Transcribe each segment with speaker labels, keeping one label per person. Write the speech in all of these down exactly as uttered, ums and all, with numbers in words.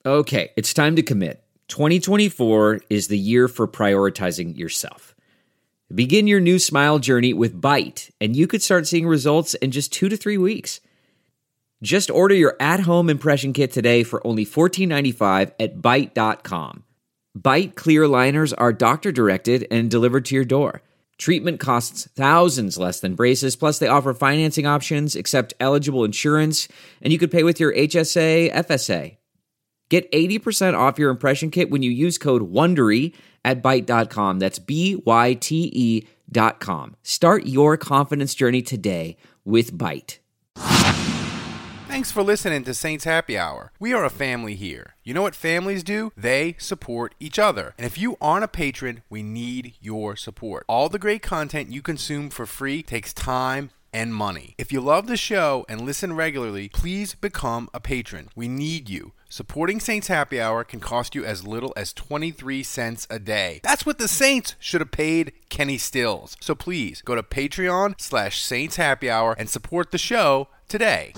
Speaker 1: Okay, it's time to commit. twenty twenty-four is the year for prioritizing yourself. Begin your new smile journey with Byte, and you could start seeing results in just two to three weeks. Just order your at-home impression kit today for only fourteen ninety-five at byte dot com. Byte clear aligners are doctor-directed and delivered to your door. Treatment costs thousands less than braces, plus they offer financing options, accept eligible insurance, and you could pay with your H S A, F S A. Get eighty percent off your impression kit when you use code WONDERY at byte dot com. That's B Y T E dot com. Start your confidence journey today with Byte.
Speaker 2: Thanks for listening to Saints Happy Hour. We are a family here. You know what families do? They support each other. And if you aren't a patron, we need your support. All the great content you consume for free takes time and money. If you love the show and listen regularly, please become a patron. We need you. Supporting Saints Happy Hour can cost you as little as twenty-three cents a day. That's what the Saints should have paid Kenny Stills. So please go to Patreon slash Saints Happy Hour and support the show today.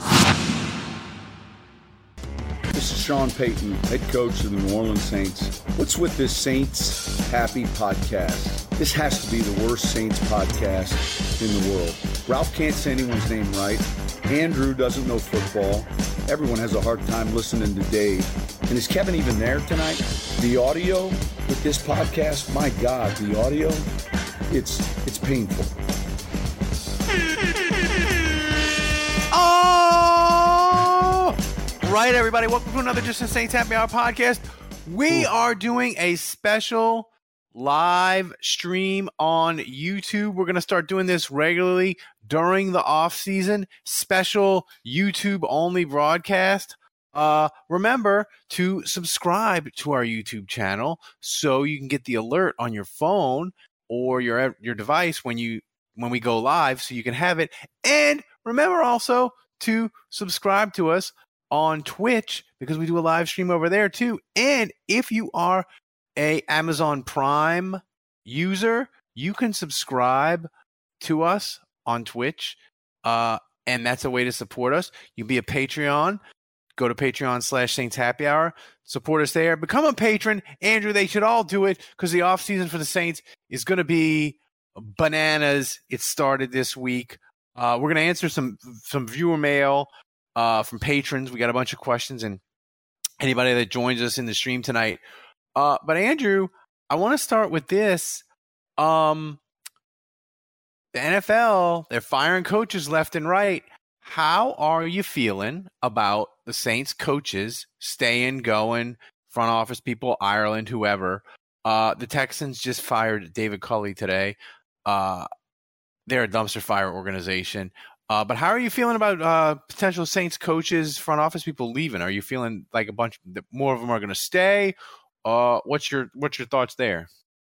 Speaker 3: This is Sean Payton, head coach of the New Orleans Saints. What's with this Saints Happy podcast? This has to be the worst Saints podcast in the world. Ralph can't say anyone's name right. Andrew doesn't know football. Everyone has a hard time listening to Dave. And is Kevin even there tonight? The audio with this podcast, my God, the audio, it's it's painful.
Speaker 2: Oh! Right, everybody. Welcome to another Just a Saints Happy Hour podcast. We
Speaker 3: Ooh.
Speaker 2: are doing a special live stream on YouTube. We're going to start doing this regularly during the off season. Special YouTube only broadcast. Uh, remember to subscribe to our YouTube channel so you can get the alert on your phone or your your device when you when we go live, so you can have it. And remember also to subscribe to us on Twitch, because we do a live stream over there too. And if you are a Amazon Prime user, you can subscribe to us on Twitch, uh, and that's a way to support us. You can be a Patreon. Go to Patreon slash Saints Happy Hour. Support us there. Become a patron. Andrew, they should all do it, because the off season for the Saints is going to be bananas. It started this week. Uh, we're going to answer some some viewer mail uh, from patrons. We got a bunch of questions, and anybody that joins us in the stream tonight. Uh, but Andrew, I want to start with this. Um, the N F L, they're firing coaches left and right. How are you feeling about the Saints coaches staying, going, front office people, Ireland, whoever? Uh, the Texans just fired David Culley today. Uh, they're a dumpster fire organization. Uh, but how are you feeling about uh, potential Saints coaches, front office people leaving? Are you feeling like a bunch more of them are going to stay? Uh, what's your what's your thoughts there?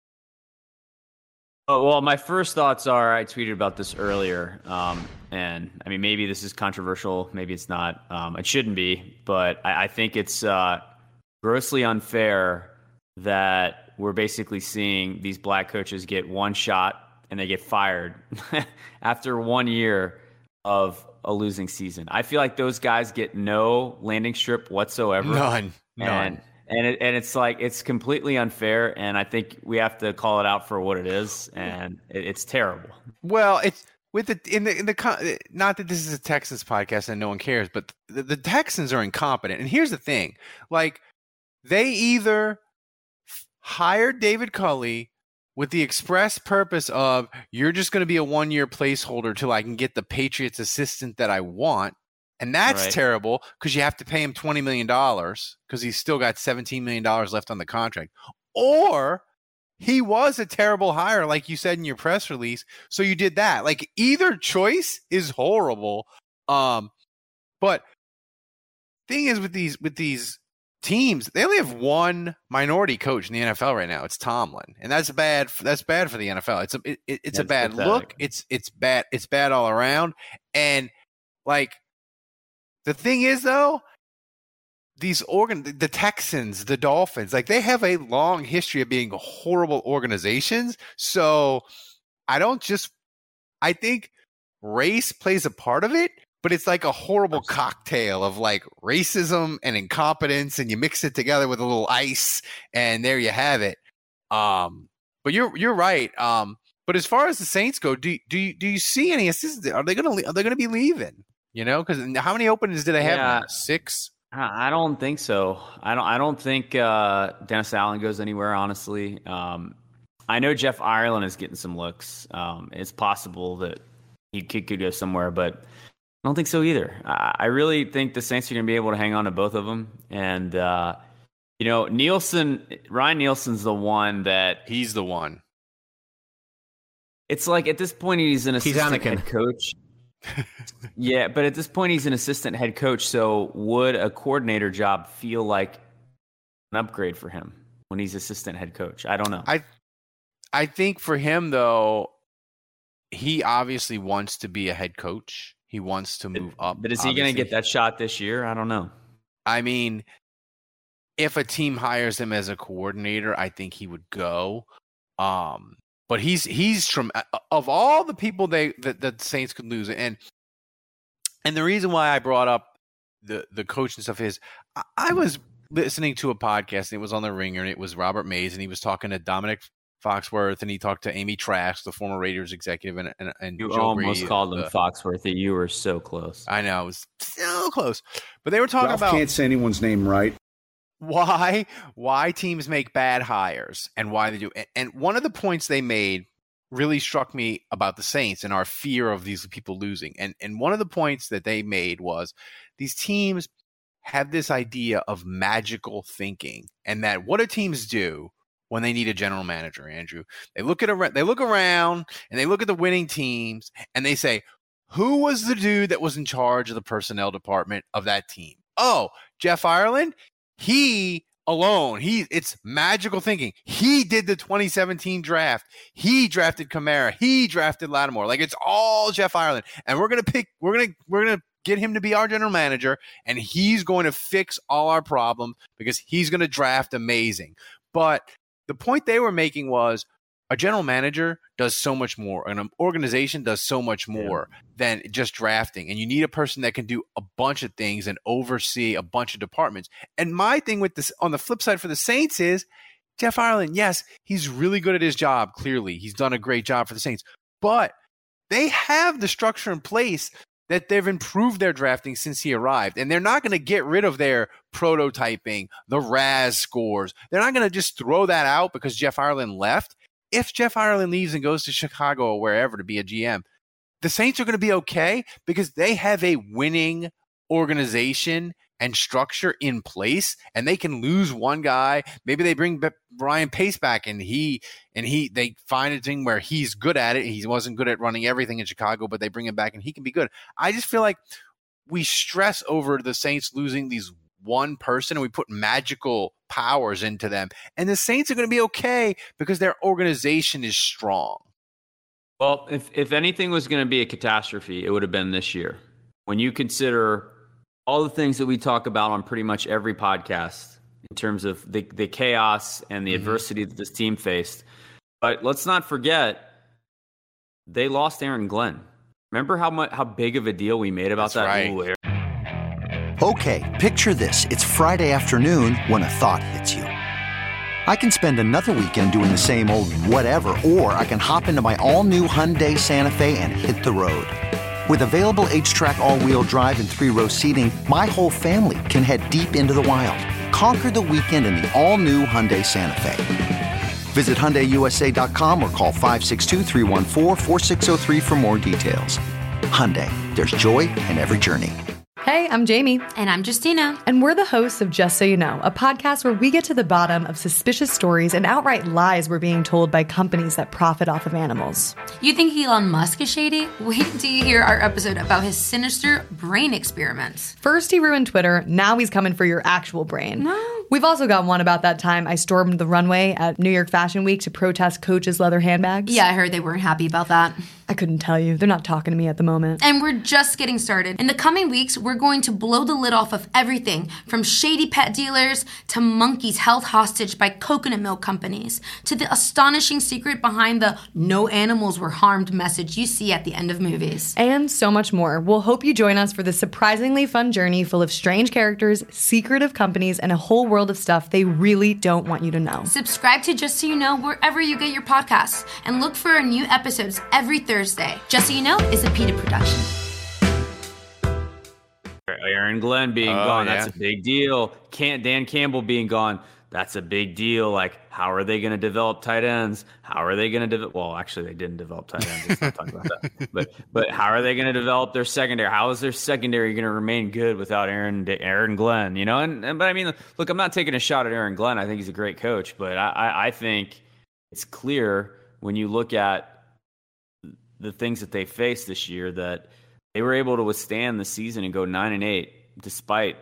Speaker 4: Oh, well, my first thoughts are, I tweeted about this earlier, um, and I mean, maybe this is controversial, maybe it's not. Um, it shouldn't be, but I, I think it's uh, grossly unfair that we're basically seeing these black coaches get one shot and they get fired after one year of a losing season. I feel like those guys get no landing strip whatsoever.
Speaker 2: None. None.
Speaker 4: And, and, it, and it's like, it's completely unfair. And I think we have to call it out for what it is. And it, it's terrible.
Speaker 2: Well, it's with the, in the, in the, not that this is a Texans podcast and no one cares, but the, the Texans are incompetent. And here's the thing, like, they either hired David Culley with the express purpose of, you're just going to be a one-year placeholder till I can get the Patriots assistant that I want. And that's
Speaker 4: Right.
Speaker 2: terrible, because you have to pay him twenty million dollars because he's still got seventeen million dollars left on the contract. Or he was a terrible hire, like you said in your press release, so you did that. Like, either choice is horrible. Um, but thing is with these with these teams, they only have one minority coach in the N F L right now. It's Tomlin, and that's bad. That's bad for the N F L. It's a it, it's
Speaker 4: That's
Speaker 2: a bad
Speaker 4: pathetic.
Speaker 2: look. It's it's bad. It's bad all around. And like, the thing is, though, these organ the Texans, the Dolphins, like, they have a long history of being horrible organizations. So I don't just I think race plays a part of it, but it's like a horrible cocktail of like racism and incompetence, and you mix it together with a little ice, and there you have it. Um, but you're you're right. Um, but as far as the Saints go, do do you, do you see any assistants? Are they gonna are they gonna be leaving? You know, because how many openings do they have?
Speaker 4: Yeah.
Speaker 2: Now? Six.
Speaker 4: I don't think so. I don't. I don't think uh, Dennis Allen goes anywhere. Honestly, um, I know Jeff Ireland is getting some looks. Um, it's possible that he could, could go somewhere, but I don't think so either. I, I really think the Saints are going to be able to hang on to both of them. And uh, you know, Nielsen, Ryan Nielsen's the one that
Speaker 2: he's the one.
Speaker 4: It's like at this point he's an assistant head coach. Yeah, but at this point he's an assistant head coach, so would a coordinator job feel like an upgrade for him when he's assistant head coach? I don't know.
Speaker 2: I I think for him though, he obviously wants to be a head coach. He wants to move up.
Speaker 4: But is he going to get that shot this year? I don't know.
Speaker 2: I mean, if a team hires him as a coordinator, I think he would go. Um But he's he's from of all the people they that the Saints could lose, and and the reason why I brought up the the coach and stuff is I, I was listening to a podcast and it was on the Ringer and it was Robert Mays and he was talking to Dominic Foxworth and he talked to Amy Trask, the former Raiders executive, and and, and
Speaker 4: you
Speaker 2: Joe
Speaker 4: almost
Speaker 2: Brady,
Speaker 4: called
Speaker 2: the,
Speaker 4: him Foxworth. You were so close.
Speaker 2: I know, it was so close, but they were talking
Speaker 3: Ralph
Speaker 2: about
Speaker 3: can't say anyone's name right.
Speaker 2: why why teams make bad hires and why they do. And, and one of the points they made really struck me about the Saints and our fear of these people losing. And and one of the points that they made was these teams have this idea of magical thinking, and that what do teams do when they need a general manager, Andrew? They look at a, they look around and they look at the winning teams and they say, who was the dude that was in charge of the personnel department of that team? Oh, Jeff Ireland. He alone, he it's magical thinking. He did the twenty seventeen draft. He drafted Kamara. He drafted Lattimore. Like, it's all Jeff Ireland. And we're gonna pick, we're gonna we're gonna get him to be our general manager, and he's going to fix all our problems because he's gonna draft amazing. But the point they were making was a general manager does so much more. An organization does so much more yeah. than just drafting. And you need a person that can do a bunch of things and oversee a bunch of departments. And my thing with this on the flip side for the Saints is Jeff Ireland, yes, he's really good at his job. Clearly, he's done a great job for the Saints. But they have the structure in place that they've improved their drafting since he arrived. And they're not going to get rid of their prototyping, the R A S scores. They're not going to just throw that out because Jeff Ireland left. If Jeff Ireland leaves and goes to Chicago or wherever to be a G M, the Saints are going to be okay because they have a winning organization and structure in place, and they can lose one guy. Maybe they bring Brian Pace back, and he and he they find a thing where he's good at it. He wasn't good at running everything in Chicago, but they bring him back, and he can be good. I just feel like we stress over the Saints losing these one person, and we put magical powers into them, and the Saints are going to be okay because their organization is strong.
Speaker 4: Well, if if anything was going to be a catastrophe, it would have been this year. When you consider all the things that we talk about on pretty much every podcast in terms of the, the chaos and the mm-hmm. adversity that this team faced. But let's not forget, they lost Aaron Glenn. Remember how much how big of a deal we made about
Speaker 2: That's
Speaker 4: that?
Speaker 2: Right.
Speaker 5: Okay, picture this. It's Friday afternoon when a thought hits you. I can spend another weekend doing the same old whatever, or I can hop into my all-new Hyundai Santa Fe and hit the road. With available H-Track all-wheel drive and three-row seating, my whole family can head deep into the wild. Conquer the weekend in the all-new Hyundai Santa Fe. Visit Hyundai U S A dot com or call five six two, three one four, four six zero three for more details. Hyundai, there's joy in every journey.
Speaker 6: Hey, I'm Jamie.
Speaker 7: And I'm Justina.
Speaker 6: And we're the hosts of Just So You Know, a podcast where we get to the bottom of suspicious stories and outright lies we're being told by companies that profit off of animals.
Speaker 7: You think Elon Musk is shady? Wait till you hear our episode about his sinister brain experiments.
Speaker 6: First he ruined Twitter, now he's coming for your actual brain.
Speaker 7: No.
Speaker 6: We've also got one about that time I stormed the runway at New York Fashion Week to protest Coach's leather handbags.
Speaker 7: Yeah, I heard they weren't happy about that.
Speaker 6: I couldn't tell you. They're not talking to me at the moment.
Speaker 7: And we're just getting started. In the coming weeks, we're going to blow the lid off of everything from shady pet dealers to monkeys held hostage by coconut milk companies to the astonishing secret behind the no animals were harmed message you see at the end of movies.
Speaker 6: And so much more. We'll hope you join us for this surprisingly fun journey full of strange characters, secretive companies, and a whole world of stuff they really don't want you to know.
Speaker 7: Subscribe to Just So You Know wherever you get your podcasts and look for our new episodes every Thursday. Thursday. Just So You Know is a PETA production.
Speaker 4: Aaron Glenn being
Speaker 2: oh,
Speaker 4: gone,
Speaker 2: yeah.
Speaker 4: that's a big deal. Can't Dan Campbell being gone, that's a big deal. Like, how are they going to develop tight ends? How are they going to develop? Well, actually, they didn't develop tight ends. Let's not talk about that. But but how are they going to develop their secondary? How is their secondary going to remain good without Aaron Aaron Glenn? You know, and, and but I mean, look, I'm not taking a shot at Aaron Glenn. I think he's a great coach, but I, I, I think it's clear when you look at the things that they faced this year that they were able to withstand the season and go nine and eight despite,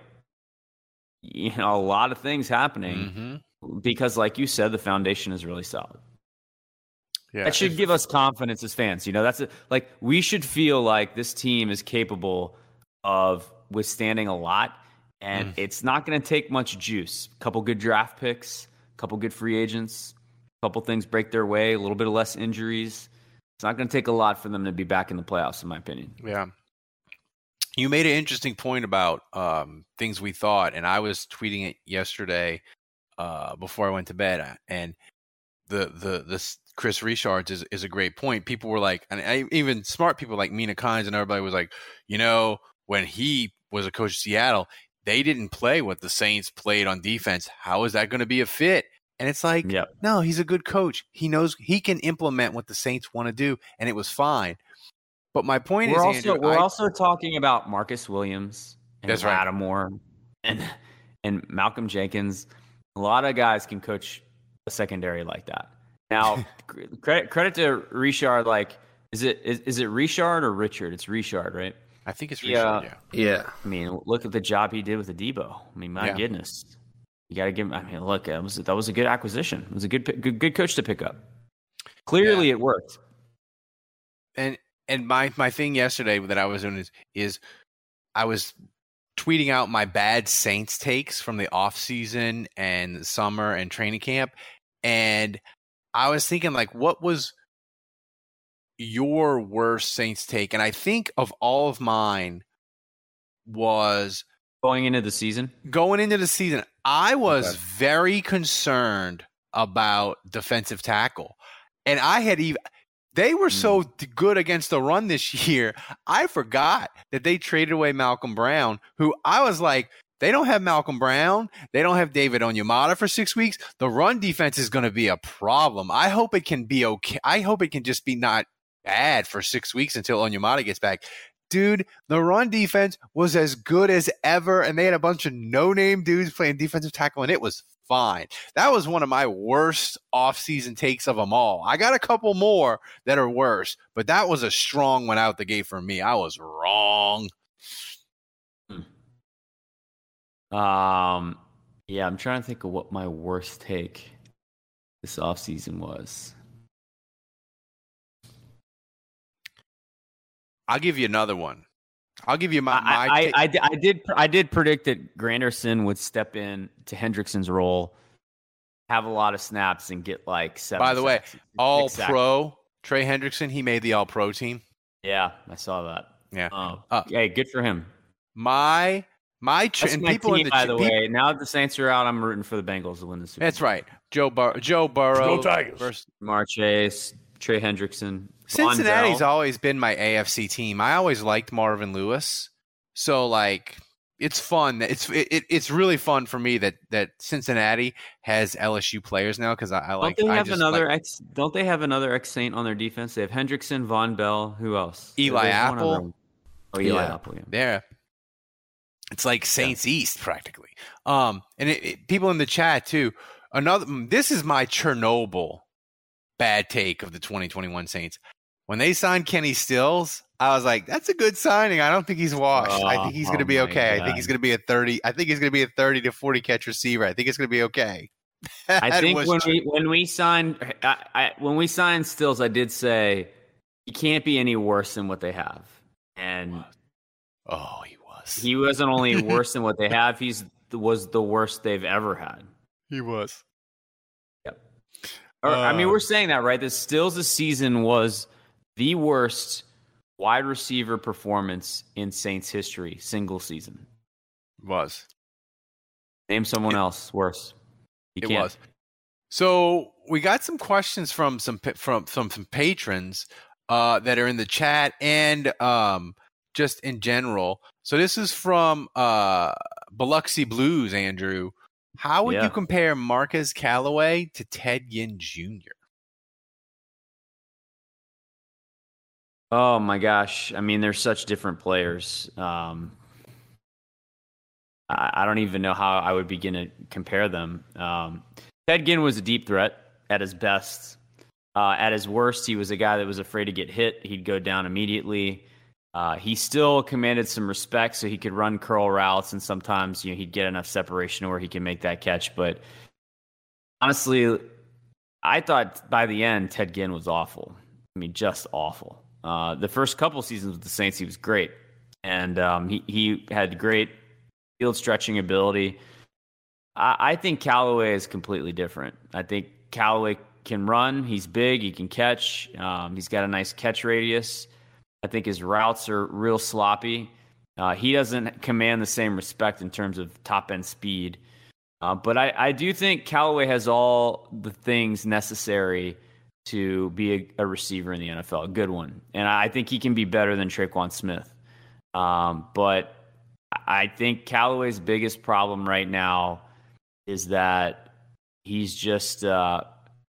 Speaker 4: you know, a lot of things happening mm-hmm. because, like you said, the foundation is really solid. Yeah, that should give us confidence as fans. You know, that's a, like we should feel like this team is capable of withstanding a lot, and mm. it's not going to take much juice. A couple good draft picks, a couple good free agents, a couple things break their way, a little bit of less injuries. It's not going to take a lot for them to be back in the playoffs, in my opinion.
Speaker 2: Yeah. You made an interesting point about um, things we thought, and I was tweeting it yesterday uh, before I went to bed. And the the this Chris Richards is, is a great point. People were like, and I, even smart people like Mina Kimes and everybody was like, you know, when he was a coach of Seattle, they didn't play what the Saints played on defense. How is that going to be a fit? And it's like, yep. no, he's a good coach. He knows he can implement what the Saints want to do, and it was fine. But my point
Speaker 4: we're
Speaker 2: is,
Speaker 4: also,
Speaker 2: Andrew,
Speaker 4: we're
Speaker 2: I,
Speaker 4: also talking about Marcus Williams and
Speaker 2: that's right.
Speaker 4: Lattimore and and Malcolm Jenkins. A lot of guys can coach a secondary like that. Now, credit credit to Richard. Like, is it is, is it Richard or Richard? It's Richard, right?
Speaker 2: I think it's
Speaker 4: yeah.
Speaker 2: Richard. Yeah.
Speaker 3: Yeah.
Speaker 4: I mean, look at the job he did with the Debo. I mean, my yeah. goodness. You got to give him. I mean, look, that was that was a good acquisition. It was a good good good coach to pick up. Clearly, yeah. it worked.
Speaker 2: And and my my thing yesterday that I was doing is is I was tweeting out my bad Saints takes from the off season and summer and training camp, and I was thinking like, what was your worst Saints take? And I think of all of mine was
Speaker 4: going into the season.
Speaker 2: Going into the season. I was okay. very concerned about defensive tackle. And I had even – they were mm. so good against the run this year, I forgot that they traded away Malcolm Brown, who I was like, they don't have Malcolm Brown. They don't have David Onyemata for six weeks. The run defense is going to be a problem. I hope it can be okay. I hope it can just be not bad for six weeks until Onyemata gets back. Dude, the run defense was as good as ever, and they had a bunch of no-name dudes playing defensive tackle, and it was fine. That was one of my worst off-season takes of them all. I got a couple more that are worse, but that was a strong one out the gate for me. I was wrong.
Speaker 4: Um, yeah, I'm trying to think of what my worst take this offseason was.
Speaker 2: I'll give you another one. I'll give you my. my
Speaker 4: I, I, I, I did. I did predict that Granderson would step in to Hendrickson's role, have a lot of snaps, and get like seven.
Speaker 2: By the
Speaker 4: sacks.
Speaker 2: way, All exactly. Pro Trey Hendrickson. He made the All Pro team.
Speaker 4: Yeah, I saw that.
Speaker 2: Yeah.
Speaker 4: Oh, uh, hey, good for him.
Speaker 2: My my, tra-
Speaker 4: That's my
Speaker 2: people
Speaker 4: team,
Speaker 2: in the
Speaker 4: by the
Speaker 2: people,
Speaker 4: way. Now that the Saints are out, I'm rooting for the Bengals to win the Super Bowl.
Speaker 2: That's right. Joe Bur- Joe Burrow.
Speaker 3: Go Tigers.
Speaker 2: Versus-
Speaker 4: Jamar Chase, Trey Hendrickson.
Speaker 2: Cincinnati's
Speaker 4: Bondell.
Speaker 2: always been my A F C team. I always liked Marvin Lewis, so like it's fun. It's it, it's really fun for me that that Cincinnati has L S U players now because I, I like.
Speaker 4: Don't they
Speaker 2: I
Speaker 4: have
Speaker 2: just
Speaker 4: another
Speaker 2: like,
Speaker 4: ex? Don't they have another ex Saint on their defense? They have Hendrickson, Von Bell. Who else?
Speaker 2: Eli Apple.
Speaker 4: Oh, Eli
Speaker 2: yeah.
Speaker 4: Apple. Yeah.
Speaker 2: There. It's like Saints yeah. East practically. Um, and it, it, people in the chat too. Another. This is my Chernobyl bad take of the twenty twenty-one Saints. when they signed Kenny Stills, I was like, that's a good signing. I don't think he's washed.
Speaker 4: Oh,
Speaker 2: I think he's going to
Speaker 4: oh
Speaker 2: be
Speaker 4: my
Speaker 2: okay.
Speaker 4: God.
Speaker 2: I think he's going to be a thirty. I think he's going to be a thirty to forty catch receiver. I think it's going to be okay.
Speaker 4: I think
Speaker 2: was
Speaker 4: when
Speaker 2: tr-
Speaker 4: we when we signed I, I, when we signed Stills, I did say he can't be any worse than what they have, and
Speaker 2: oh, he was.
Speaker 4: he wasn't only worse than what they have. He's was the worst they've ever had.
Speaker 2: He was.
Speaker 4: Yep. Or,
Speaker 2: Uh,
Speaker 4: I mean, we're saying that, right? That Stills' season was the worst wide receiver performance in Saints history, single season.
Speaker 2: Was.
Speaker 4: Name someone else worse. You
Speaker 2: It
Speaker 4: can't.
Speaker 2: was. So we got some questions from some pa- from from some patrons uh, that are in the chat and um, just in general. So this is from uh, Biloxi Blues, Andrew. How would
Speaker 4: Yeah.
Speaker 2: you compare Marquez Callaway to Ted Ginn Junior?
Speaker 4: Oh my gosh! I mean, they're such different players. Um, I, I don't even know how I would begin to compare them. Um, Ted Ginn was a deep threat at his best. Uh, at his worst, he was a guy that was afraid to get hit. He'd go down immediately. Uh, he still commanded some respect, so he could run curl routes, and sometimes you know he'd get enough separation where he could make that catch. But honestly, I thought by the end Ted Ginn was awful. I mean, just awful. Uh, the first couple seasons with the Saints, he was great, and um, he he had great field stretching ability. I, I think Callaway is completely different. I think Callaway can run. He's big. He can catch. Um, he's got a nice catch radius. I think his routes are real sloppy. Uh, he doesn't command the same respect in terms of top end speed. Uh, but I, I do think Callaway has all the things necessary to be a, a receiver in the N F L, a good one. And I think he can be better than Traquan Smith. Um, but I think Callaway's biggest problem right now is that he's just uh,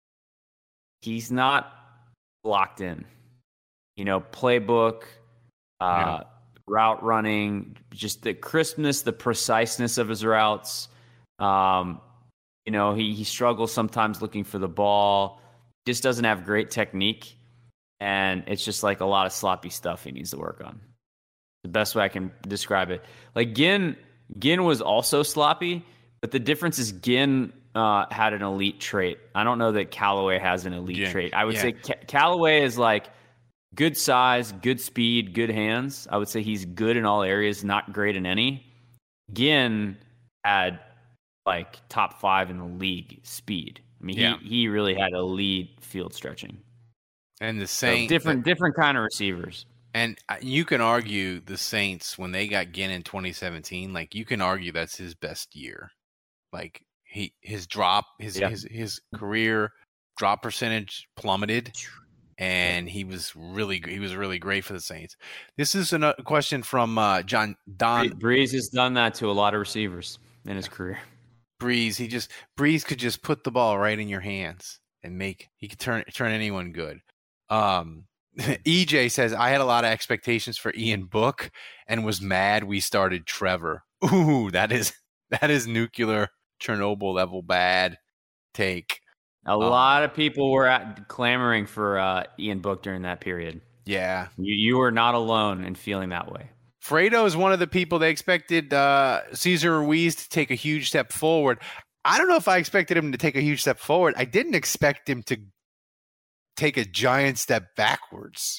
Speaker 4: he's not locked in. You know, playbook, uh,
Speaker 2: Yeah.
Speaker 4: route running, just the crispness, the preciseness of his routes. Um, you know, he, he struggles sometimes looking for the ball, just doesn't have great technique. And it's just like a lot of sloppy stuff he needs to work on. The best way I can describe it. Like Ginn, Ginn was also sloppy, but the difference is Ginn uh, had an elite trait. I don't know that Callaway has an elite
Speaker 2: Yeah,
Speaker 4: trait. I would
Speaker 2: yeah.
Speaker 4: say Ca- Callaway is like good size, good speed, good hands. I would say he's good in all areas, not great in any. Ginn had like top five in the league speed. I mean,
Speaker 2: Yeah.
Speaker 4: he, he really had elite field stretching.
Speaker 2: And the
Speaker 4: So
Speaker 2: Saints,
Speaker 4: different different kind of receivers.
Speaker 2: and you can argue the Saints when they got Ginn in twenty seventeen. Like you can argue that's his best year. Like he his drop his
Speaker 4: Yeah.
Speaker 2: his his career drop percentage plummeted, and he was really he was really great for the Saints. This is a question from uh, John Don
Speaker 4: Breeze has done that to a lot of receivers in his career.
Speaker 2: Breeze. He just Breeze could just put the ball right in your hands and make he could turn turn anyone good. Um, E J says I had a lot of expectations for Ian Book and was mad we started Trevor. Ooh, that is that is nuclear Chernobyl level bad take.
Speaker 4: A
Speaker 2: Um,
Speaker 4: lot of people were at, clamoring for uh, Ian Book during that period.
Speaker 2: Yeah,
Speaker 4: You you were not alone in feeling that way.
Speaker 2: Fredo is one of the people they expected uh, Cesar Ruiz to take a huge step forward. I don't know if I expected him to take a huge step forward. I didn't expect him to take a giant step backwards.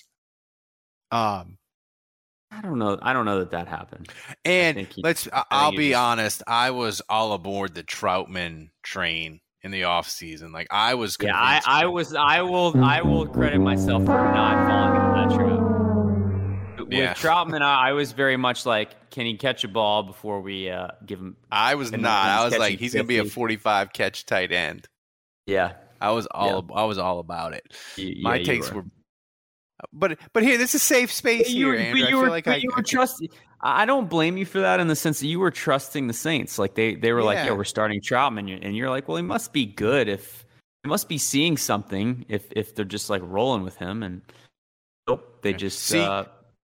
Speaker 2: Um,
Speaker 4: I don't know. I don't know that that happened.
Speaker 2: and
Speaker 4: think he-
Speaker 2: let's. I-
Speaker 4: I think
Speaker 2: I'll
Speaker 4: he
Speaker 2: be
Speaker 4: just-
Speaker 2: honest. I was all aboard the Troutman train in the off season. Like I was.
Speaker 4: Yeah, I,
Speaker 2: convinced-
Speaker 4: I was. I will. I will credit myself for not falling into that trap. With
Speaker 2: Yeah.
Speaker 4: Troutman, I, I was very much like, can he catch a ball before we uh, give him?
Speaker 2: I was
Speaker 4: and-
Speaker 2: not.
Speaker 4: and
Speaker 2: I was
Speaker 4: catching
Speaker 2: like, he's going to be a
Speaker 4: fifty.
Speaker 2: forty-five catch tight end.
Speaker 4: Yeah,
Speaker 2: I was all. I was all about it.
Speaker 4: you-
Speaker 2: My
Speaker 4: yeah, you
Speaker 2: takes were. But but here, this is safe space
Speaker 4: But you
Speaker 2: here,
Speaker 4: were,
Speaker 2: Andrew.
Speaker 4: but
Speaker 2: I
Speaker 4: you
Speaker 2: feel
Speaker 4: were,
Speaker 2: like
Speaker 4: but
Speaker 2: I,
Speaker 4: you
Speaker 2: I
Speaker 4: were trusting. I don't blame you for that in the sense that you were trusting the Saints. Like they, they were like,
Speaker 2: Yeah.
Speaker 4: yeah, we're starting Troutman, and you're, and you're like, well, he must be good if he must be seeing something if if they're just like rolling with him, and nope, they just
Speaker 2: See-
Speaker 4: uh,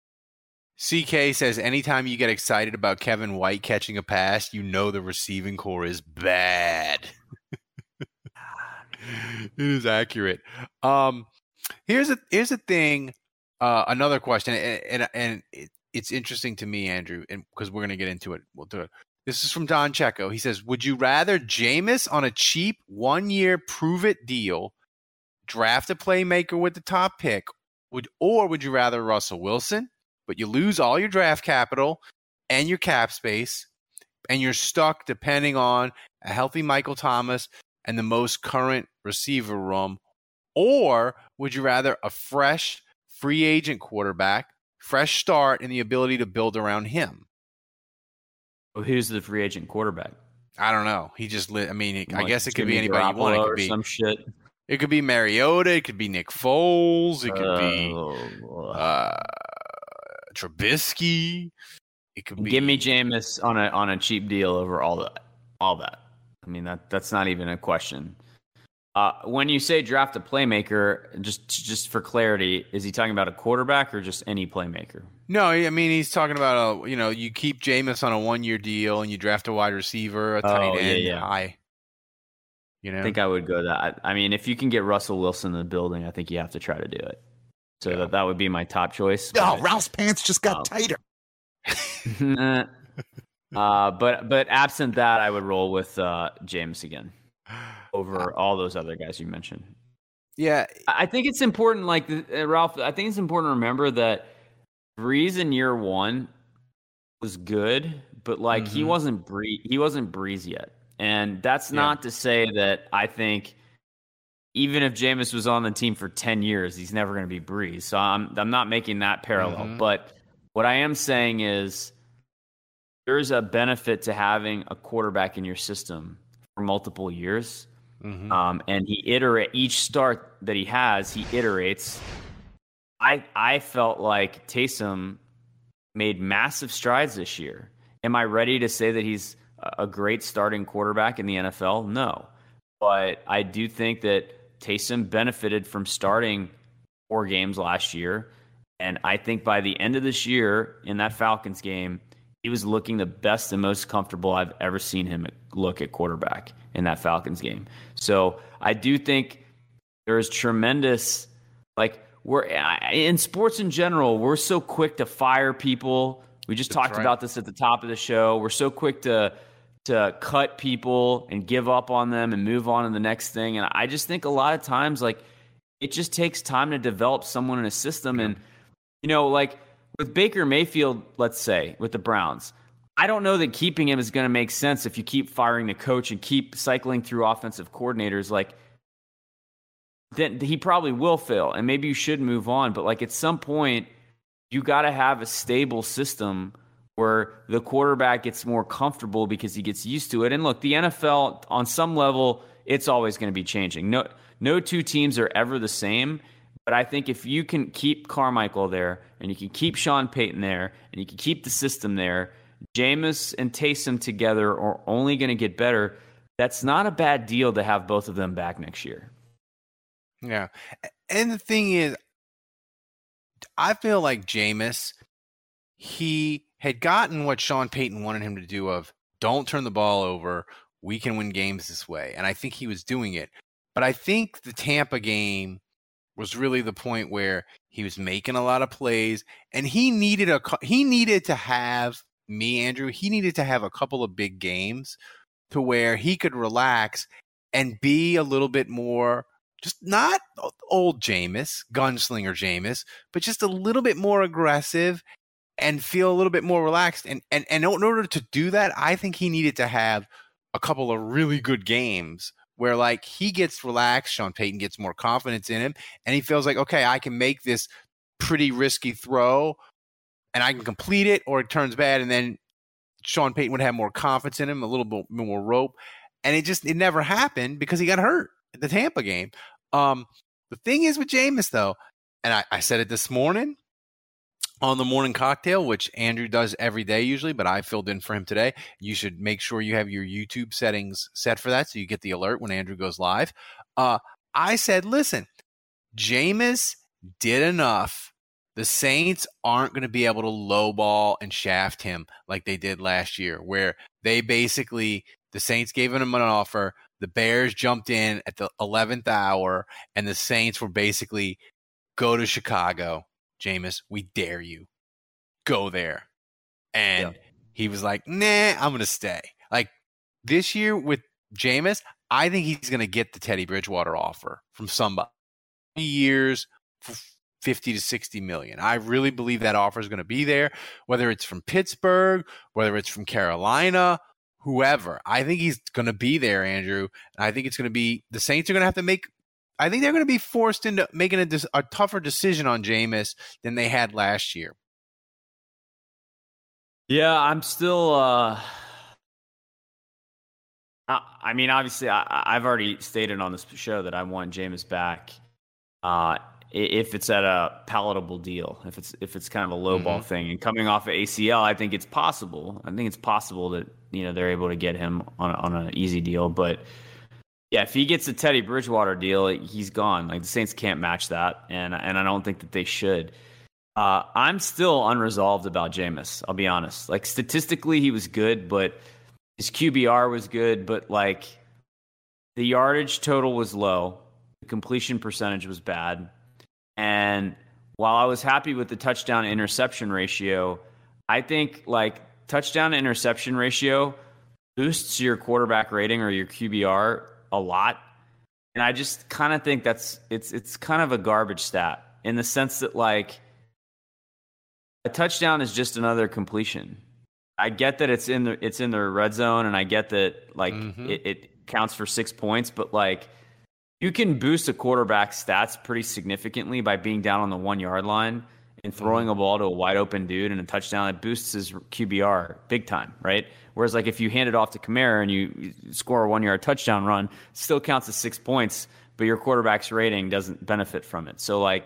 Speaker 2: C K says anytime you get excited about Kevin White catching a pass, you know the receiving core is bad. It is accurate. Um, Here's a here's a thing. Uh, another question, and and, and it, it's interesting to me, Andrew, and because we're going to get into it. We'll do it. This is from Don Checo. He says, "Would you rather Jameis on a cheap one-year prove-it deal, draft a playmaker with the top pick, would or would you rather Russell Wilson, but you lose all your draft capital and your cap space, and you're stuck depending on a healthy Michael Thomas and the most current receiver room, or would you rather a fresh free agent quarterback, fresh start, and the ability to build around him?"
Speaker 4: Well, who's the free agent quarterback?
Speaker 2: I don't know. He just lit. I mean, it, I
Speaker 4: Like
Speaker 2: guess it could
Speaker 4: Jimmy
Speaker 2: be anybody you want. It
Speaker 4: Garoppolo
Speaker 2: could
Speaker 4: or
Speaker 2: be
Speaker 4: some shit.
Speaker 2: It could be Mariota. It could be Nick Foles. It could be
Speaker 4: Uh,
Speaker 2: uh, Trubisky. It could be.
Speaker 4: Give me Jameis on a on a cheap deal over all that. All that. I mean that that's not even a question. Uh, when you say draft a playmaker, just just for clarity, is he talking about a quarterback or just any playmaker?
Speaker 2: No, I mean he's talking about a you know you keep Jameis on a one year deal and you draft a wide receiver, a tight
Speaker 4: Oh, yeah,
Speaker 2: end,
Speaker 4: yeah.
Speaker 2: high. You know,
Speaker 4: I think I would go that. I mean, if you can get Russell Wilson in the building, I think you have to try to do it. So
Speaker 2: Yeah.
Speaker 4: that, that would be my top choice.
Speaker 8: Oh,
Speaker 4: But-
Speaker 8: Ralph's pants just got
Speaker 4: Um,
Speaker 8: tighter.
Speaker 4: uh, but but absent that, I would roll with uh, James again over all those other guys you mentioned.
Speaker 2: yeah,
Speaker 4: I I think it's important, like uh, Ralph. I think it's important to remember that Breeze in year one was good, but like he
Speaker 2: Mhm.
Speaker 4: wasn't Breeze. He wasn't Breeze yet, and that's
Speaker 2: Yeah.
Speaker 4: not to say that I think even if Jameis was on the team for ten years, he's never going to be Breeze. So I'm I'm not making that parallel.
Speaker 2: Mhm.
Speaker 4: But what I am saying is there's a benefit to having a quarterback in your system for multiple years.
Speaker 2: Mhm.
Speaker 4: Um, and he iterate each start that he has, he iterates. I I felt like Taysom made massive strides this year. Am I ready to say that he's a great starting quarterback in the N F L? No. But I do think that Taysom benefited from starting four games last year. And I think by the end of this year in that Falcons game, he was looking the best and most comfortable I've ever seen him look at quarterback in that Falcons game. So I do think there is tremendous, like we're in sports in general, we're so quick to fire people. We just
Speaker 2: That's
Speaker 4: talked
Speaker 2: right.
Speaker 4: about this at the top of the show. We're so quick to to cut people and give up on them and move on to the next thing. And I just think a lot of times, like it just takes time to develop someone in a system. And you know, like with Baker Mayfield, let's say, with the Browns, I don't know that keeping him is going to make sense if you keep firing the coach and keep cycling through offensive coordinators. Like, then he probably will fail, and maybe you should move on. But like at some point, you got to have a stable system where the quarterback gets more comfortable because he gets used to it. And look, the N F L, on some level, it's always going to be changing. No, no two teams are ever the same. But I think if you can keep Carmichael there, and you can keep Sean Payton there, and you can keep the system there, Jameis and Taysom together are only going to get better. That's not a bad deal to have both of them back next year.
Speaker 2: Yeah. And the thing is, I feel like Jameis, he had gotten what Sean Payton wanted him to do of don't turn the ball over. We can win games this way. And I think he was doing it. But I think the Tampa game was really the point where he was making a lot of plays, and he needed a he needed to have me, Andrew. He needed to have a couple of big games to where he could relax and be a little bit more, just not old Jameis, gunslinger Jameis, but just a little bit more aggressive and feel a little bit more relaxed. And and and in order to do that, I think he needed to have a couple of really good games where like he gets relaxed, Sean Payton gets more confidence in him, and he feels like, okay, I can make this pretty risky throw and I can complete it, or it turns bad, and then Sean Payton would have more confidence in him, a little bit more rope. And it just, it never happened because he got hurt at the Tampa game. Um, the thing is with Jameis, though, and I, I said it this morning on the morning cocktail, which Andrew does every day usually, but I filled in for him today. You should make sure you have your YouTube settings set for that so you get the alert when Andrew goes live. Uh, I said, listen, Jameis did enough. The Saints aren't going to be able to lowball and shaft him like they did last year, where they basically, the Saints gave him an offer, the Bears jumped in at the eleventh hour, and the Saints were basically go to Chicago. Jameis, we dare you. Go there. And yeah. he was like, nah, I'm going to stay. Like this year with Jameis, I think he's going to get the Teddy Bridgewater offer from somebody. Years, fifty to sixty million. I really believe that offer is going to be there, whether it's from Pittsburgh, whether it's from Carolina, whoever. I think he's going to be there, Andrew. And I think it's going to be the Saints are going to have to make. I think they're going to be forced into making a, a tougher decision on Jameis than they had last year.
Speaker 4: Yeah, I'm still. Uh, I, I mean, obviously, I, I've already stated on this show that I want Jameis back. Uh, if it's at a palatable deal, if it's if it's kind of a low ball mm-hmm. thing, and coming off of A C L, I think it's possible. I think it's possible that you know they're able to get him on on an easy deal. But yeah, if he gets a Teddy Bridgewater deal, he's gone. Like the Saints can't match that, and and I don't think that they should. Uh, I'm still unresolved about Jameis. I'll be honest. Like statistically, he was good, but his Q B R was good, but like the yardage total was low. The completion percentage was bad. And while I was happy with the touchdown to interception ratio, I think like touchdown to interception ratio boosts your quarterback rating or your Q B R a lot. And I just kind of think that's it's it's kind of a garbage stat in the sense that like a touchdown is just another completion. I get that it's in the it's in the red zone, and I get that like mm-hmm. it, it counts for six points, but like you can boost a quarterback's stats pretty significantly by being down on the one yard line and throwing mm-hmm. a ball to a wide open dude and a touchdown. It boosts his Q B R big time, right? Whereas like if you hand it off to Kamara and you score a one yard touchdown run, it still counts as six points, but your quarterback's rating doesn't benefit from it. So like,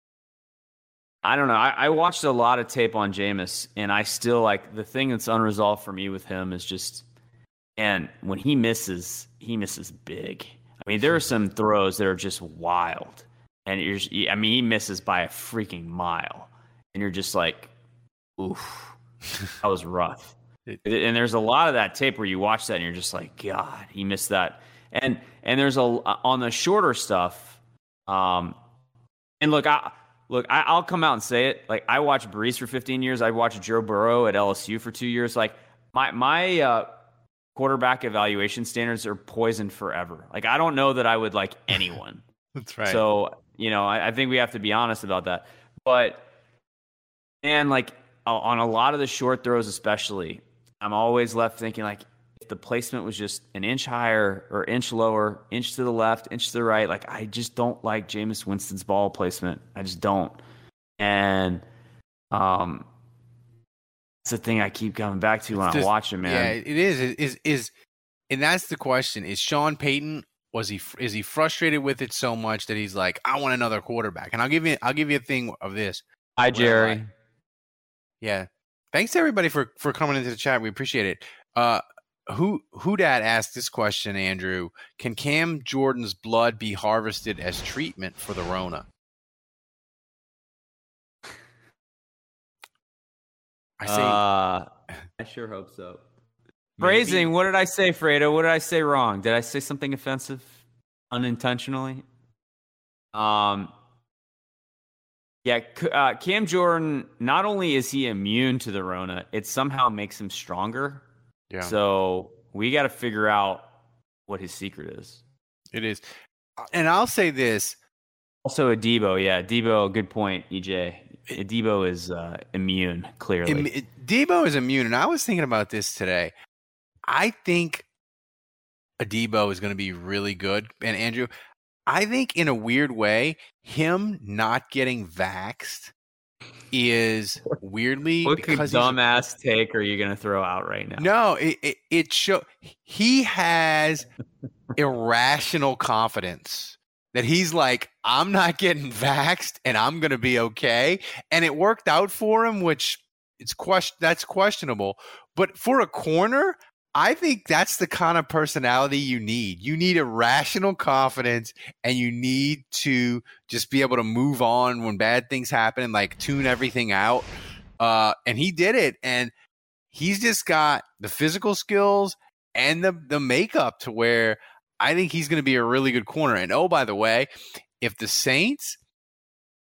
Speaker 4: I don't know. I, I watched a lot of tape on Jameis, and I still like the thing that's unresolved for me with him is just, and when he misses, he misses big. I mean, there are some throws that are just wild, and you're, I mean, he misses by a freaking mile, and you're just like, oof, that was rough. And there's a lot of that tape where you watch that, and you're just like, God, he missed that. And and there's a on the shorter stuff, um, and look, I. Look, I, I'll come out and say it. Like I watched Brees for fifteen years. I watched Joe Burrow at L S U for two years. Like my my uh, quarterback evaluation standards are poisoned forever. Like I don't know that I would like anyone.
Speaker 2: That's right.
Speaker 4: So you know, I, I think we have to be honest about that. But and like on a lot of the short throws, especially, I'm always left thinking like if the placement was just an inch higher or inch lower, inch to the left, inch to the right, like I just don't like Jameis Winston's ball placement. I just don't. And um, it's the thing I keep coming back to when
Speaker 2: just,
Speaker 4: I watch him, man.
Speaker 2: Yeah, it is. It is is, and that's the question: is Sean Payton was he is he frustrated with it so much that he's like, I want another quarterback? And I'll give you I'll give you a thing of this.
Speaker 4: Hi, Jerry.
Speaker 2: I, yeah, thanks to everybody for for coming into the chat. We appreciate it. Uh. Who who dat asked this question, Andrew? Can Cam Jordan's blood be harvested as treatment for the Rona?
Speaker 4: I say, uh, I sure hope so. Phrasing. What did I say, Fredo? What did I say wrong? Did I say something offensive unintentionally? Um. Yeah, uh, Cam Jordan. Not only is he immune to the Rona, it somehow makes him stronger. Yeah. So we got to figure out what his secret is.
Speaker 2: It is. And I'll say this.
Speaker 4: Also, Adebo. Yeah, Adebo, good point, E J. Adebo is uh, immune, clearly. Im-
Speaker 2: Adebo is immune. And I was thinking about this today. I think Adebo is going to be really good. And Andrew, I think in a weird way, him not getting vaxxed is weirdly
Speaker 4: what
Speaker 2: because
Speaker 4: dumbass take are you going to throw out right now?
Speaker 2: No, it it, it show he has irrational confidence that he's like, I'm not getting vaxxed and I'm going to be okay, and it worked out for him, which it's question that's questionable. But for a corner, I think that's the kind of personality you need. You need irrational confidence, and you need to just be able to move on when bad things happen and like tune everything out. Uh, and he did it. And he's just got the physical skills and the, the makeup to where I think he's going to be a really good corner. And oh, by the way, if the Saints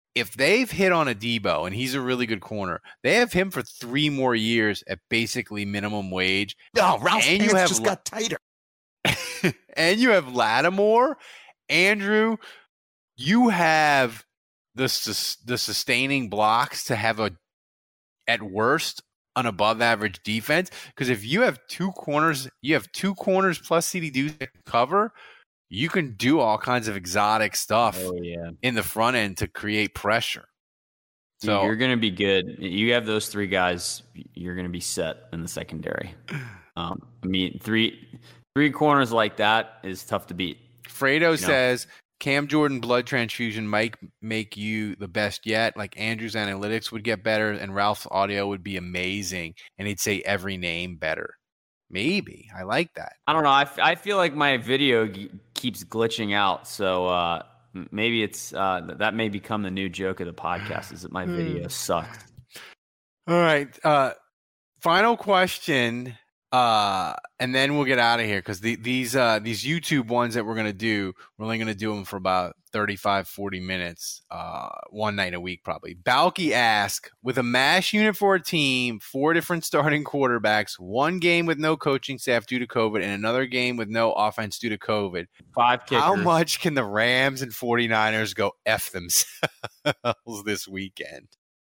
Speaker 2: if they've hit on a Debo and he's a really good corner, they have him for three more years at basically minimum wage.
Speaker 8: No, Ralph's
Speaker 2: and
Speaker 8: pants
Speaker 2: you have
Speaker 8: just got tighter.
Speaker 2: and you have Lattimore, Andrew. You have the sus- the sustaining blocks to have a, at worst, an above average defense. Because if you have two corners, you have two corners plus C D Deuce that can cover. You can do all kinds of exotic stuff
Speaker 4: Oh, yeah.
Speaker 2: in the front end to create pressure. So
Speaker 4: you're going to be good. You have those three guys, you're going to be set in the secondary. Um, I mean, three three corners like that is tough to beat.
Speaker 2: Fredo
Speaker 4: You know?
Speaker 2: says Cam Jordan blood transfusion might make you the best yet. Like Andrew's analytics would get better, and Ralph's audio would be amazing, and he'd say every name better. Maybe. I like that.
Speaker 4: I don't know. I, f- I feel like my video g- keeps glitching out. So uh, m- maybe it's uh, th- that may become the new joke of the podcast is that my video sucks.
Speaker 2: All right. Uh, final question, uh, and then we'll get out of here because the, these uh, these YouTube ones that we're going to do, we're only going to do them for about thirty-five, forty minutes, uh, one night a week probably. Balky asked, with a MASH unit for a team, four different starting quarterbacks, one game with no coaching staff due to COVID, and another game with no offense due to COVID,
Speaker 4: Five kickers.
Speaker 2: how much can the Rams and 49ers go F themselves this weekend?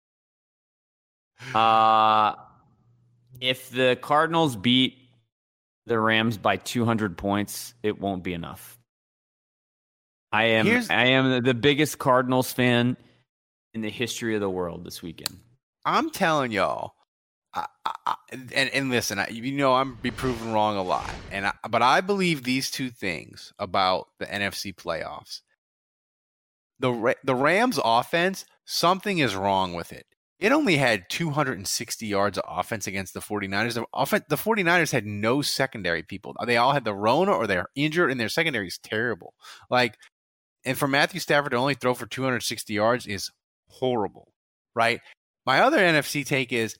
Speaker 4: Uh, if the Cardinals beat the Rams by two hundred points, it won't be enough. I am
Speaker 2: Here's-
Speaker 4: I am the biggest Cardinals fan in the history of the world this weekend.
Speaker 2: I'm telling y'all, I, I, I- and and listen, I, you know I'm be proven wrong a lot, and I, but I believe these two things about the N F C playoffs. The Ra- the Rams offense, something is wrong with it. It only had two hundred sixty yards of offense against the 49ers. The, offen- the 49ers had no secondary people. They all had the Rona or they're injured, and their secondary is terrible. Like, and for Matthew Stafford to only throw for two hundred sixty yards is horrible, right? My other N F C take is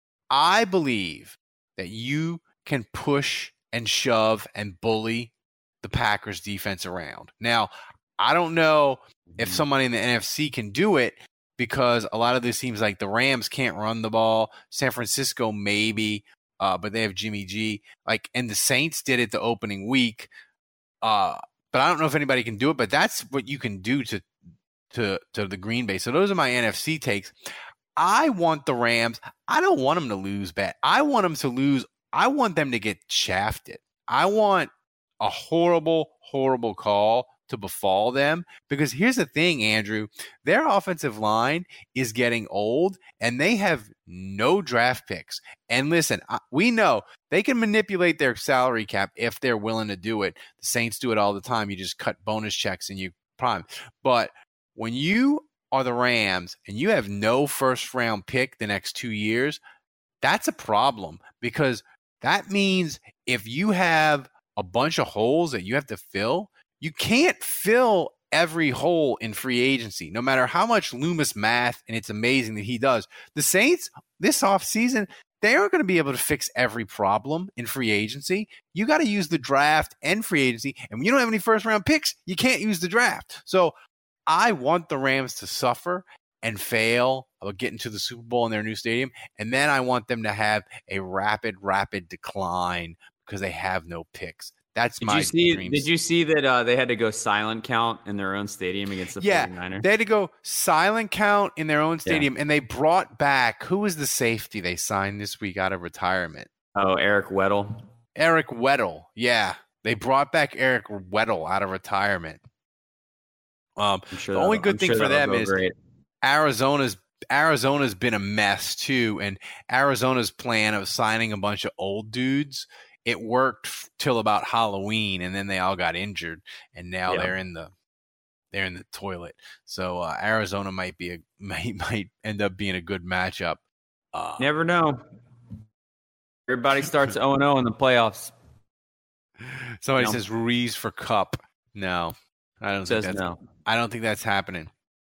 Speaker 2: I believe that you can push and shove and bully the Packers defense around. Now, I don't know if somebody in the N F C can do it because a lot of this seems like the Rams can't run the ball. San Francisco maybe, uh, but they have Jimmy G. Like, and the Saints did it the opening week. Uh, but I don't know if anybody can do it, but that's what you can do to to to the Green Bay. So those are my N F C takes. I want the Rams. I don't want them to lose bad. I want them to lose. I want them to get shafted. I want a horrible, horrible call to befall them. Because here's the thing, Andrew. Their offensive line is getting old, and they have no draft picks. And listen, we know they can manipulate their salary cap if they're willing to do it. The Saints do it all the time. You just cut bonus checks and you prime. But when you are the Rams and you have no first round pick the next two years, that's a problem because that means if you have a bunch of holes that you have to fill, you can't fill every hole in free agency, no matter how much Loomis math, and it's amazing that he does. The Saints this offseason, they aren't going to be able to fix every problem in free agency. You got to use the draft and free agency. And when you don't have any first round picks, you can't use the draft. So I want the Rams to suffer and fail about getting to the Super Bowl in their new stadium. And then I want them to have a rapid, rapid decline because they have no picks. That's
Speaker 4: Did
Speaker 2: my
Speaker 4: you see?
Speaker 2: dreams.
Speaker 4: Did you see that uh, they had to go silent count in their own stadium against the
Speaker 2: yeah,
Speaker 4: 49ers?
Speaker 2: they had to go silent count in their own stadium, yeah. And they brought back, who was the safety they signed this week out of retirement?
Speaker 4: Oh, Eric Weddle.
Speaker 2: Eric Weddle, yeah. They brought back Eric Weddle out of retirement. Um,
Speaker 4: sure
Speaker 2: the only good
Speaker 4: I'm
Speaker 2: thing
Speaker 4: sure
Speaker 2: for them is
Speaker 4: great.
Speaker 2: Arizona's Arizona's been a mess too, and Arizona's plan of signing a bunch of old dudes, it worked f- till about Halloween, and then they all got injured, and now yeah. they're in the they're in the toilet. So uh, Arizona might be a might might end up being a good matchup. Uh,
Speaker 4: Never know. Everybody starts oh and oh in the playoffs.
Speaker 2: Somebody
Speaker 4: no.
Speaker 2: says Ruiz for Cup. No, I don't think
Speaker 4: says
Speaker 2: that's,
Speaker 4: no.
Speaker 2: I don't think that's happening.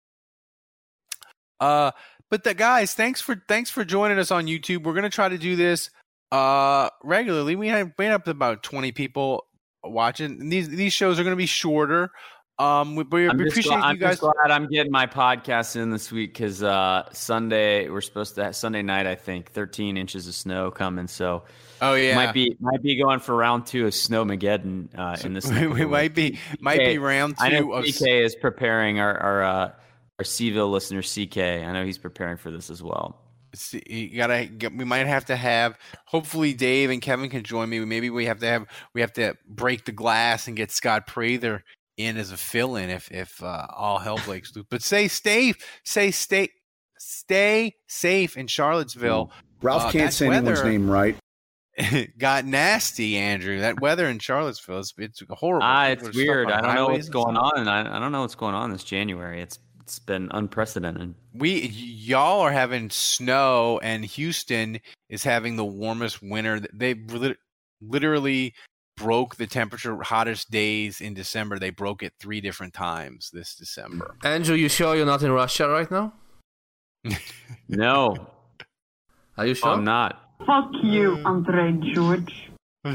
Speaker 2: Uh, but the guys, thanks for thanks for joining us on YouTube. We're gonna try to do this uh regularly. We had we had up to about twenty people watching. And these these shows are gonna be shorter. Um, we, we
Speaker 4: I'm
Speaker 2: appreciate
Speaker 4: just, glad,
Speaker 2: you
Speaker 4: I'm
Speaker 2: guys.
Speaker 4: just glad I'm getting my podcast in this week because uh, Sunday we're supposed to have, Sunday night I think thirteen inches of snow coming. So
Speaker 2: Oh yeah,
Speaker 4: might be might be going for round two of Snowmageddon uh, in this.
Speaker 2: we, we might be might be round two.
Speaker 4: I know
Speaker 2: of
Speaker 4: C K is preparing our our uh, our Seville listener C K. I know he's preparing for this as well.
Speaker 2: You gotta get, we might have to have, hopefully Dave and Kevin can join me. Maybe we have to have, we have to break the glass and get Scott Prather in as a fill-in if, if uh, all hell breaks loose. But say, stay, say, stay, stay safe in Charlottesville.
Speaker 3: Ralph
Speaker 2: uh,
Speaker 3: can't say anyone's name right.
Speaker 2: Got nasty, Andrew. That weather in Charlottesville, it's, it's horrible.
Speaker 4: Ah, it's weird. I don't know what's going
Speaker 2: stuff.
Speaker 4: on. I, I don't know what's going on this January. It's It's been unprecedented.
Speaker 2: We y'all are having snow, and Houston is having the warmest winter. They literally broke the temperature hottest days in December. They broke it three different times this December.
Speaker 8: Andrew, you sure you're not in Russia right now?
Speaker 4: No.
Speaker 8: Are you sure?
Speaker 4: I'm not.
Speaker 9: Fuck you, Andre George.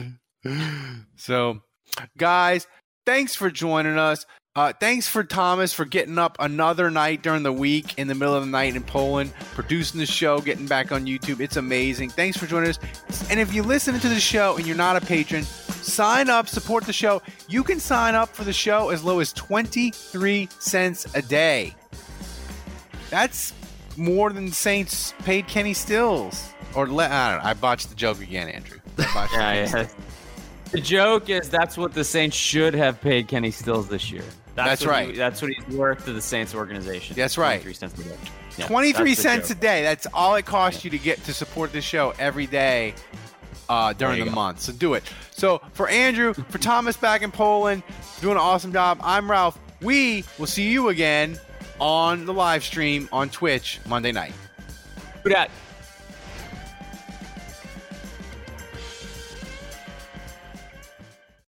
Speaker 2: So, guys, thanks for joining us. Uh, thanks for Thomas for getting up another night during the week in the middle of the night in Poland, producing the show, getting back on YouTube. It's amazing. Thanks for joining us. And if you listen to the show and you're not a patron, sign up, support the show. You can sign up for the show as low as twenty-three cents a day. That's more than Saints paid Kenny Stills. Or le- I don't know. I botched the joke again, Andrew. I botched
Speaker 4: yeah, yeah. The joke is that's what the Saints should have paid Kenny Stills this year. That's,
Speaker 2: That's
Speaker 4: what
Speaker 2: right.
Speaker 4: He, that's what he's worth to the Saints organization.
Speaker 2: That's right.
Speaker 4: twenty-three cents a day. Yeah,
Speaker 2: twenty-three
Speaker 4: that's the
Speaker 2: cents a
Speaker 4: joke.
Speaker 2: day. That's all it costs you to get to support this show every day uh, during
Speaker 4: There
Speaker 2: the
Speaker 4: you go.
Speaker 2: month. So do it. So for Andrew, for Thomas back in Poland, doing an awesome job. I'm Ralph. We will see you again on the live stream on Twitch Monday night.
Speaker 4: Do that.